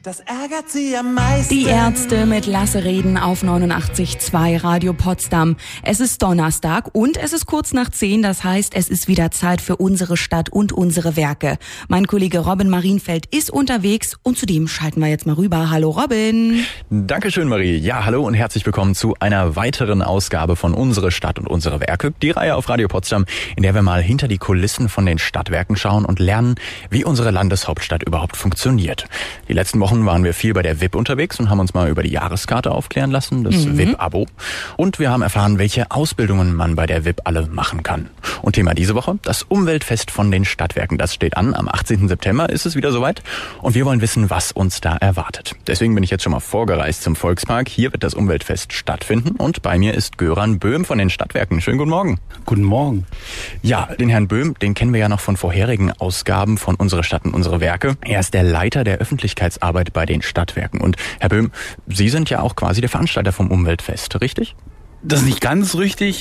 Das ärgert sie am meisten. Die Ärzte mit Lasse Reden auf 89.2 Radio Potsdam. Es ist Donnerstag und es ist kurz nach 10, das heißt, es ist wieder Zeit für unsere Stadt und unsere Werke. Mein Kollege Robin Marienfeld ist unterwegs und zu dem schalten wir jetzt mal rüber. Hallo Robin. Dankeschön Marie. Ja, hallo und herzlich willkommen zu einer weiteren Ausgabe von Unsere Stadt und unsere Werke. Die Reihe auf Radio Potsdam, in der wir mal hinter die Kulissen von den Stadtwerken schauen und lernen, wie unsere Landeshauptstadt überhaupt funktioniert. Die letzten Wochen waren wir viel bei der VIP unterwegs und haben uns mal über die Jahreskarte aufklären lassen, das VIP-Abo. Und wir haben erfahren, welche Ausbildungen man bei der VIP alle machen kann. Und Thema diese Woche, das Umweltfest von den Stadtwerken. Das steht an, am 18. September ist es wieder soweit. Und wir wollen wissen, was uns da erwartet. Deswegen bin ich jetzt schon mal vorgereist zum Volkspark. Hier wird das Umweltfest stattfinden. Und bei mir ist Göran Böhm von den Stadtwerken. Schönen guten Morgen. Guten Morgen. Ja, den Herrn Böhm, den kennen wir ja noch von vorherigen Ausgaben von Unsere Stadt und unsere Werke. Er ist der Leiter der Öffentlichkeitsarbeit bei den Stadtwerken. Und Herr Böhm, Sie sind ja auch quasi der Veranstalter vom Umweltfest, richtig? Das ist nicht ganz richtig.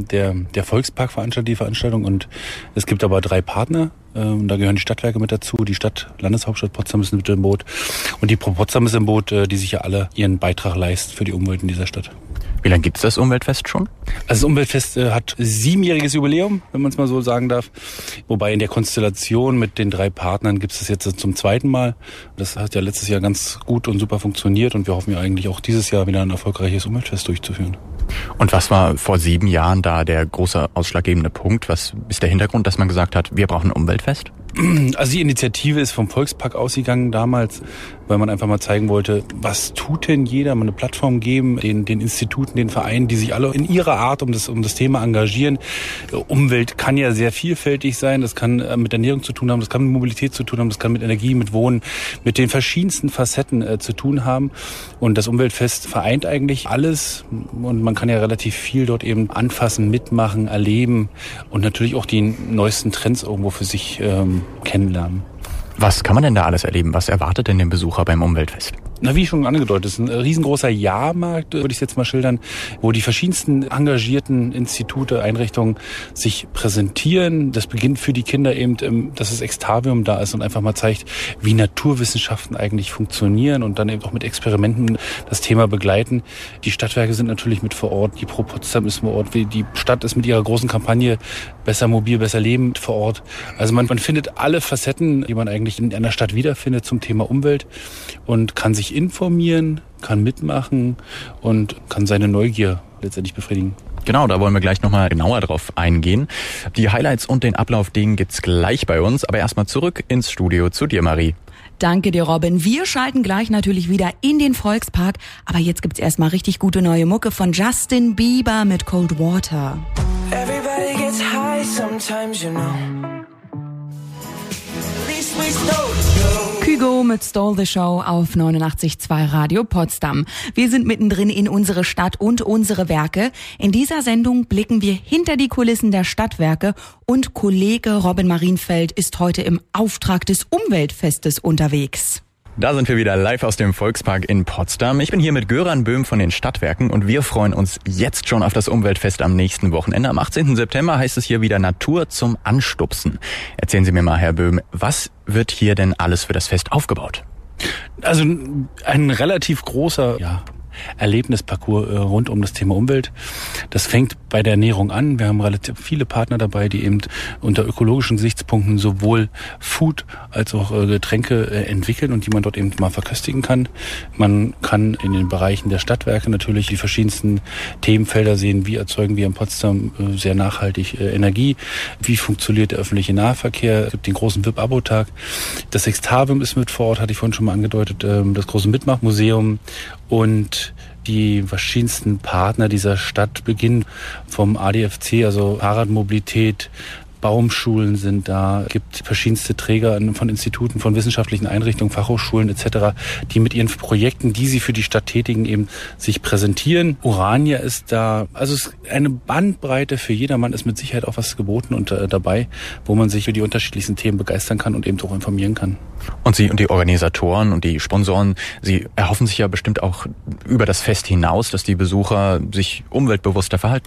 Der Volkspark veranstaltet die Veranstaltung und es gibt aber 3 Partner. Da gehören die Stadtwerke mit dazu. Die Landeshauptstadt Potsdam ist mit im Boot. Und die Pro Potsdam ist im Boot, die sich ja alle ihren Beitrag leisten für die Umwelt in dieser Stadt. Wie lange gibt es das Umweltfest schon? Also das Umweltfest hat 7-jähriges Jubiläum, wenn man es mal so sagen darf. Wobei in der Konstellation mit den 3 Partnern gibt es das jetzt zum 2. Mal. Das hat ja letztes Jahr ganz gut und super funktioniert und wir hoffen ja eigentlich auch dieses Jahr wieder ein erfolgreiches Umweltfest durchzuführen. Und was war vor 7 Jahren da der große ausschlaggebende Punkt? Was ist der Hintergrund, dass man gesagt hat, wir brauchen ein Umweltfest? Also die Initiative ist vom Volkspark ausgegangen damals, weil man einfach mal zeigen wollte, was tut denn jeder, mal eine Plattform geben, den Instituten, den Vereinen, die sich alle in ihrer Art um das Thema engagieren. Umwelt kann ja sehr vielfältig sein, das kann mit Ernährung zu tun haben, das kann mit Mobilität zu tun haben, das kann mit Energie, mit Wohnen, mit den verschiedensten Facetten zu tun haben. Und das Umweltfest vereint eigentlich alles und man kann ja relativ viel dort eben anfassen, mitmachen, erleben und natürlich auch die neuesten Trends irgendwo für sich kennenlernen. Was kann man denn da alles erleben? Was erwartet denn den Besucher beim Umweltfest? Na, wie schon angedeutet, es ist ein riesengroßer Jahrmarkt, würde ich jetzt mal schildern, wo die verschiedensten engagierten Institute, Einrichtungen sich präsentieren. Das beginnt für die Kinder eben, dass das Extavium da ist und einfach mal zeigt, wie Naturwissenschaften eigentlich funktionieren und dann eben auch mit Experimenten das Thema begleiten. Die Stadtwerke sind natürlich mit vor Ort, die Pro Potsdam ist vor Ort, die Stadt ist mit ihrer großen Kampagne Besser Mobil, Besser Leben vor Ort. Also man findet alle Facetten, die man eigentlich in einer Stadt wiederfindet zum Thema Umwelt und kann sich informieren, kann mitmachen und kann seine Neugier letztendlich befriedigen. Genau, da wollen wir gleich nochmal genauer drauf eingehen. Die Highlights und den Ablauf, den gibt's gleich bei uns. Aber erstmal zurück ins Studio zu dir, Marie. Danke dir, Robin. Wir schalten gleich natürlich wieder in den Volkspark. Aber jetzt gibt's erstmal richtig gute neue Mucke von Justin Bieber mit Cold Water. Everybody gets high sometimes, you know. Kygo mit Stole the Show auf 89.2 Radio Potsdam. Wir sind mittendrin in unsere Stadt und unsere Werke. In dieser Sendung blicken wir hinter die Kulissen der Stadtwerke und Kollege Robin Marienfeld ist heute im Auftrag des Umweltfestes unterwegs. Da sind wir wieder live aus dem Volkspark in Potsdam. Ich bin hier mit Göran Böhm von den Stadtwerken und wir freuen uns jetzt schon auf das Umweltfest am nächsten Wochenende. Am 18. September heißt es hier wieder Natur zum Anstupsen. Erzählen Sie mir mal, Herr Böhm, was wird hier denn alles für das Fest aufgebaut? Also ein relativ großer Erlebnisparcours rund um das Thema Umwelt. Das fängt bei der Ernährung an. Wir haben relativ viele Partner dabei, die eben unter ökologischen Gesichtspunkten sowohl Food als auch Getränke entwickeln und die man dort eben mal verköstigen kann. Man kann in den Bereichen der Stadtwerke natürlich die verschiedensten Themenfelder sehen. Wie erzeugen wir in Potsdam sehr nachhaltig Energie? Wie funktioniert der öffentliche Nahverkehr? Es gibt den großen VIP-Abo-Tag. Das Extavium ist mit vor Ort, hatte ich vorhin schon mal angedeutet. Das große Mitmachmuseum und die verschiedensten Partner dieser Stadt beginnen vom ADFC, also Fahrradmobilität, Baumschulen sind da, gibt verschiedenste Träger von Instituten, von wissenschaftlichen Einrichtungen, Fachhochschulen etc., die mit ihren Projekten, die sie für die Stadt tätigen, eben sich präsentieren. Urania ist da, also es ist eine Bandbreite für jedermann, ist mit Sicherheit auch was geboten und dabei, wo man sich für die unterschiedlichsten Themen begeistern kann und eben auch informieren kann. Und Sie und die Organisatoren und die Sponsoren, Sie erhoffen sich ja bestimmt auch über das Fest hinaus, dass die Besucher sich umweltbewusster verhalten, oder?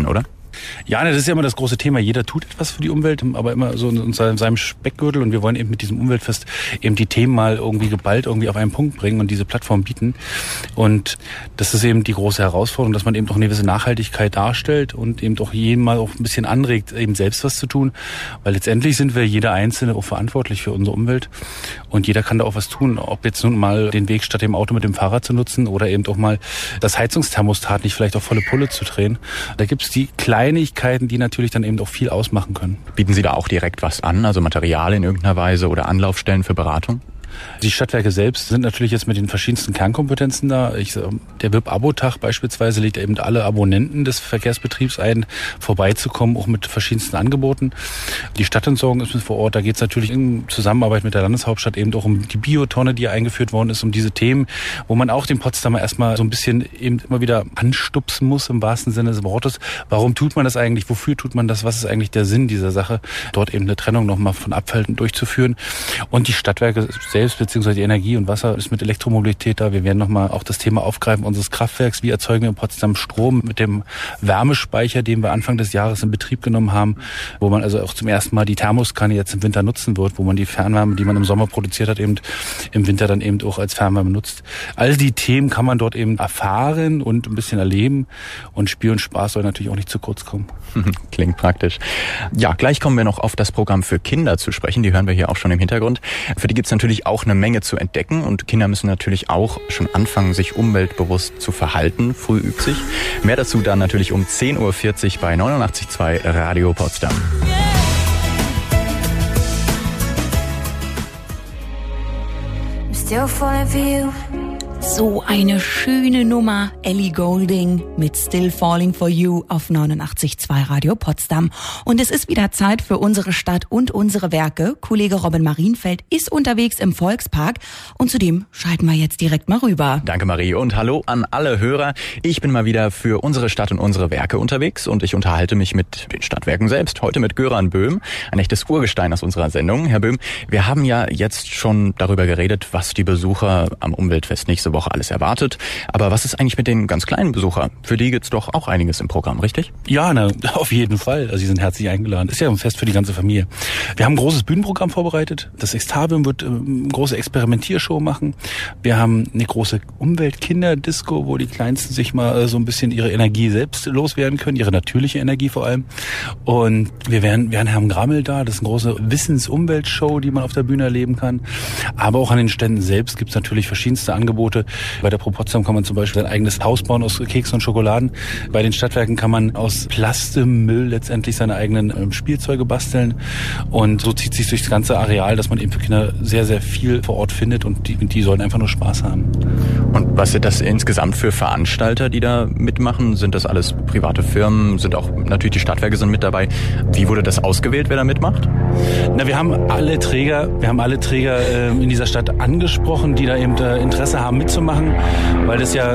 Ja, das ist ja immer das große Thema. Jeder tut etwas für die Umwelt, aber immer so in seinem Speckgürtel. Und wir wollen eben mit diesem Umweltfest eben die Themen mal irgendwie geballt irgendwie auf einen Punkt bringen und diese Plattform bieten. Und das ist eben die große Herausforderung, dass man eben auch eine gewisse Nachhaltigkeit darstellt und eben auch jeden mal auch ein bisschen anregt, eben selbst was zu tun. Weil letztendlich sind wir jeder Einzelne auch verantwortlich für unsere Umwelt. Und jeder kann da auch was tun. Ob jetzt nun mal den Weg statt dem Auto mit dem Fahrrad zu nutzen oder eben auch mal das Heizungsthermostat nicht vielleicht auf volle Pulle zu drehen. Da gibt's die Kleinigkeiten, die natürlich dann eben auch viel ausmachen können. Bieten Sie da auch direkt was an, also Material in irgendeiner Weise oder Anlaufstellen für Beratung? Die Stadtwerke selbst sind natürlich jetzt mit den verschiedensten Kernkompetenzen da. Der WIP-Abo-Tag beispielsweise lädt eben alle Abonnenten des Verkehrsbetriebs ein, vorbeizukommen, auch mit verschiedensten Angeboten. Die Stadtentsorgung ist mit vor Ort. Da geht es natürlich in Zusammenarbeit mit der Landeshauptstadt eben auch um die Biotonne, die eingeführt worden ist, um diese Themen, wo man auch den Potsdamer erstmal so ein bisschen eben immer wieder anstupsen muss, im wahrsten Sinne des Wortes. Warum tut man das eigentlich? Wofür tut man das? Was ist eigentlich der Sinn dieser Sache? Dort eben eine Trennung nochmal von Abfall durchzuführen. Und die Stadtwerke selbst, beziehungsweise die Energie und Wasser ist mit Elektromobilität da. Wir werden nochmal auch das Thema aufgreifen unseres Kraftwerks. Wie erzeugen wir in Potsdam Strom mit dem Wärmespeicher, den wir Anfang des Jahres in Betrieb genommen haben, wo man also auch zum ersten Mal die Thermoskanne jetzt im Winter nutzen wird, wo man die Fernwärme, die man im Sommer produziert hat, eben im Winter dann eben auch als Fernwärme nutzt. All die Themen kann man dort eben erfahren und ein bisschen erleben. Und Spiel und Spaß soll natürlich auch nicht zu kurz kommen. Klingt praktisch. Ja, gleich kommen wir noch auf das Programm für Kinder zu sprechen. Die hören wir hier auch schon im Hintergrund. Für die gibt's natürlich auch eine Menge zu entdecken und Kinder müssen natürlich auch schon anfangen, sich umweltbewusst zu verhalten. Früh übt sich. Mehr dazu dann natürlich um 10.40 Uhr bei 89.2 Radio Potsdam. I'm still falling for you. So eine schöne Nummer, Ellie Goulding mit Still Falling for You auf 89.2 Radio Potsdam. Und es ist wieder Zeit für unsere Stadt und unsere Werke. Kollege Robin Marienfeld ist unterwegs im Volkspark und zudem schalten wir jetzt direkt mal rüber. Danke Marie und hallo an alle Hörer. Ich bin mal wieder für unsere Stadt und unsere Werke unterwegs und ich unterhalte mich mit den Stadtwerken selbst. Heute mit Göran Böhm, ein echtes Urgestein aus unserer Sendung. Herr Böhm, wir haben ja jetzt schon darüber geredet, was die Besucher am Umweltfest nächste Woche alles erwartet. Aber was ist eigentlich mit den ganz kleinen Besuchern? Für die gibt's doch auch einiges im Programm, richtig? Ja, auf jeden Fall. Also sie sind herzlich eingeladen. Ist ja ein Fest für die ganze Familie. Wir haben ein großes Bühnenprogramm vorbereitet. Das Extavium wird eine große Experimentiershow machen. Wir haben eine große Umweltkinder-Disco, wo die Kleinsten sich mal so ein bisschen ihre Energie selbst loswerden können, ihre natürliche Energie vor allem. Und wir haben Grammel da. Das ist eine große Wissens-Umweltshow, die man auf der Bühne erleben kann. Aber auch an den Ständen selbst gibt's natürlich verschiedenste Angebote. Bei der Pro Potsdam kann man zum Beispiel ein eigenes Haus bauen aus Keksen und Schokoladen. Bei den Stadtwerken kann man aus Plastikmüll letztendlich seine eigenen Spielzeuge basteln. Und so zieht sich durch das ganze Areal, dass man eben für Kinder sehr, sehr viel vor Ort findet und die sollen einfach nur Spaß haben. Und was sind das insgesamt für Veranstalter, die da mitmachen? Sind das alles private Firmen? Sind auch natürlich die Stadtwerke sind mit dabei. Wie wurde das ausgewählt, wer da mitmacht? Na, wir haben alle Träger in dieser Stadt angesprochen, die da eben Interesse haben mitzumachen, weil das ja...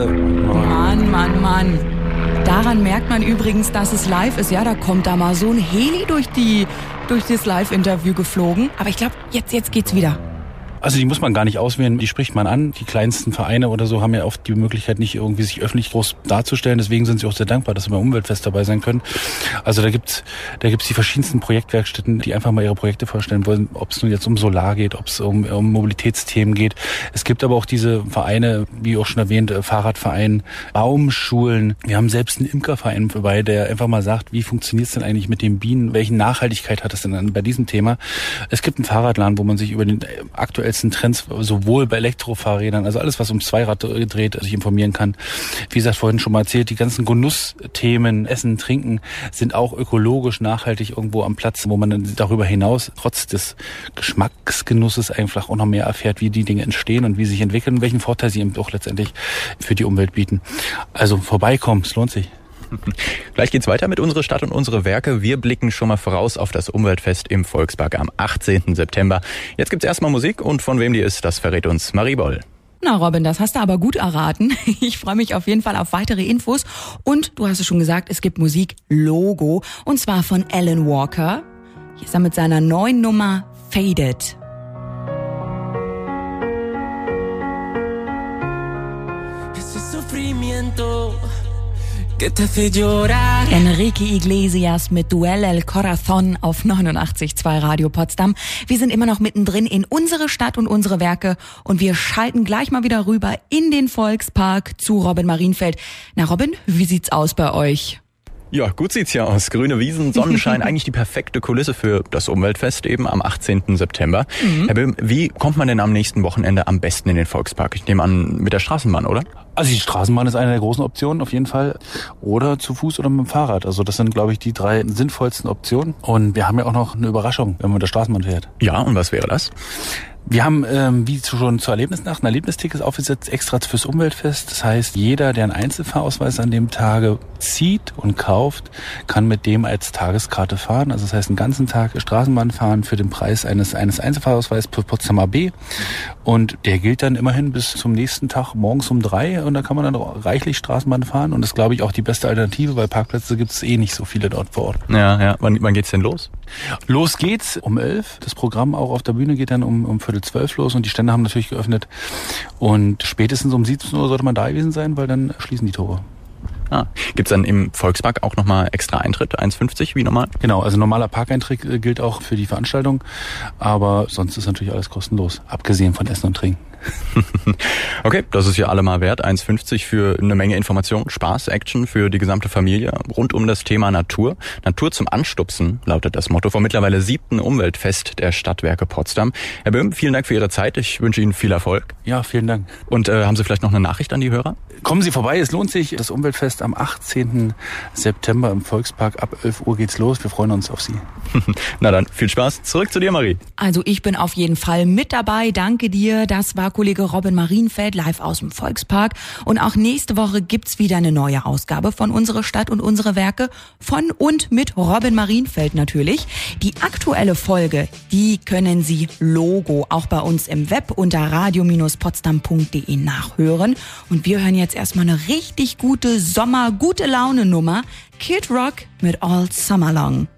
Mann. Daran merkt man übrigens, dass es live ist. Ja, da kommt da mal so ein Heli durch das Live-Interview geflogen. Aber ich glaube, jetzt geht's wieder. Also die muss man gar nicht auswählen, die spricht man an. Die kleinsten Vereine oder so haben ja oft die Möglichkeit, nicht irgendwie sich öffentlich groß darzustellen. Deswegen sind sie auch sehr dankbar, dass sie beim Umweltfest dabei sein können. Also da gibt's die verschiedensten Projektwerkstätten, die einfach mal ihre Projekte vorstellen wollen, ob es nun jetzt um Solar geht, ob es um Mobilitätsthemen geht. Es gibt aber auch diese Vereine, wie auch schon erwähnt, Fahrradverein, Baumschulen. Wir haben selbst einen Imkerverein dabei, der einfach mal sagt, wie funktioniert es denn eigentlich mit den Bienen? Welche Nachhaltigkeit hat es denn dann bei diesem Thema? Es gibt einen Fahrradladen, wo man sich über den aktuellsten Trends, sowohl bei Elektrofahrrädern, also alles, was um Zweirad dreht, sich informieren kann. Wie gesagt, vorhin schon mal erzählt, die ganzen Genussthemen, Essen, Trinken, sind auch ökologisch nachhaltig irgendwo am Platz, wo man dann darüber hinaus, trotz des Geschmacksgenusses, einfach auch noch mehr erfährt, wie die Dinge entstehen und wie sie sich entwickeln und welchen Vorteil sie eben auch letztendlich für die Umwelt bieten. Also vorbeikommen, es lohnt sich. Gleich geht's weiter mit unserer Stadt und unsere Werke. Wir blicken schon mal voraus auf das Umweltfest im Volkspark am 18. September. Jetzt gibt's erstmal Musik und von wem die ist, das verrät uns Marie Boll. Na Robin, das hast du aber gut erraten. Ich freue mich auf jeden Fall auf weitere Infos. Und du hast es schon gesagt, es gibt Musik Logo und zwar von Alan Walker. Hier ist er mit seiner neuen Nummer Faded. Ese sufrimiento que te hace llorar. Enrique Iglesias mit Duel El Corazón auf 89.2 Radio Potsdam. Wir sind immer noch mittendrin in unsere Stadt und unsere Werke und wir schalten gleich mal wieder rüber in den Volkspark zu Robin Marienfeld. Na Robin, wie sieht's aus bei euch? Ja, gut sieht's ja aus. Grüne Wiesen, Sonnenschein, eigentlich die perfekte Kulisse für das Umweltfest eben am 18. September. Herr Böhm, wie kommt man denn am nächsten Wochenende am besten in den Volkspark? Ich nehme an, mit der Straßenbahn, oder? Also die Straßenbahn ist eine der großen Optionen auf jeden Fall. Oder zu Fuß oder mit dem Fahrrad. Also das sind, glaube ich, die 3 sinnvollsten Optionen. Und wir haben ja auch noch eine Überraschung, wenn man mit der Straßenbahn fährt. Ja, und was wäre das? Wir haben, wie schon zur Erlebnisnacht, ein Erlebnisticket aufgesetzt, extra fürs Umweltfest. Das heißt, jeder, der einen Einzelfahrausweis an dem Tage zieht und kauft, kann mit dem als Tageskarte fahren. Also das heißt, einen ganzen Tag Straßenbahn fahren für den Preis eines Einzelfahrausweises für Potsdamer B. Und der gilt dann immerhin bis zum nächsten Tag morgens um 3. Und da kann man dann reichlich Straßenbahn fahren. Und das ist, glaube ich, auch die beste Alternative, weil Parkplätze gibt es nicht so viele dort vor Ort. Ja. Wann geht's denn los? Los geht's um 11. Das Programm auch auf der Bühne geht dann um 11:45 los und die Stände haben natürlich geöffnet. Und spätestens um 17 Uhr sollte man da gewesen sein, weil dann schließen die Tore. Gibt's dann im Volkspark auch nochmal extra Eintritt, 1,50 wie normal? Genau, also normaler Parkeintritt gilt auch für die Veranstaltung, aber sonst ist natürlich alles kostenlos, abgesehen von Essen und Trinken. Okay, das ist ja allemal wert. 1,50 für eine Menge Information, Spaß, Action für die gesamte Familie rund um das Thema Natur. Natur zum Anstupsen lautet das Motto vom mittlerweile 7. Umweltfest der Stadtwerke Potsdam. Herr Böhm, vielen Dank für Ihre Zeit. Ich wünsche Ihnen viel Erfolg. Ja, vielen Dank. Und haben Sie vielleicht noch eine Nachricht an die Hörer? Kommen Sie vorbei, es lohnt sich. Das Umweltfest am 18. September im Volkspark. Ab 11 Uhr geht's los. Wir freuen uns auf Sie. Na dann, viel Spaß. Zurück zu dir, Marie. Also ich bin auf jeden Fall mit dabei. Danke dir. Das war Kollege Robin Marienfeld live aus dem Volkspark. Und auch nächste Woche gibt's wieder eine neue Ausgabe von Unsere Stadt und unsere Werke. Von und mit Robin Marienfeld natürlich. Die aktuelle Folge, die können Sie Logo auch bei uns im Web unter radio-potsdam.de nachhören. Und wir hören jetzt erstmal eine richtig gute Gute Laune Nummer. Kid Rock mit All Summer Long.